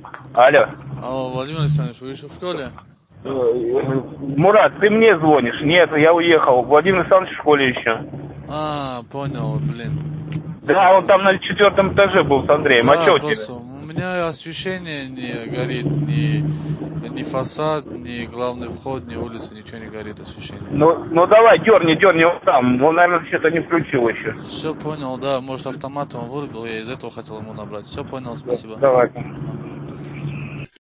Алло. Алло, Владимир Александрович, вы еще в школе? Мурат, ты мне звонишь? Нет, я уехал. Владимир Александрович в школе еще. А, понял, блин. Да, он там на 4-м этаже был с Андреем. А Да, что у тебя? просто у меня освещение не горит, ни фасад, ни главный вход, ни улица, ничего не горит, освещение. Ну давай, дерни вот там. Он, наверное, что-то не включил еще. Все понял, да, может автомат он вырубил, я из этого хотел ему набрать. Все понял, спасибо. Давай.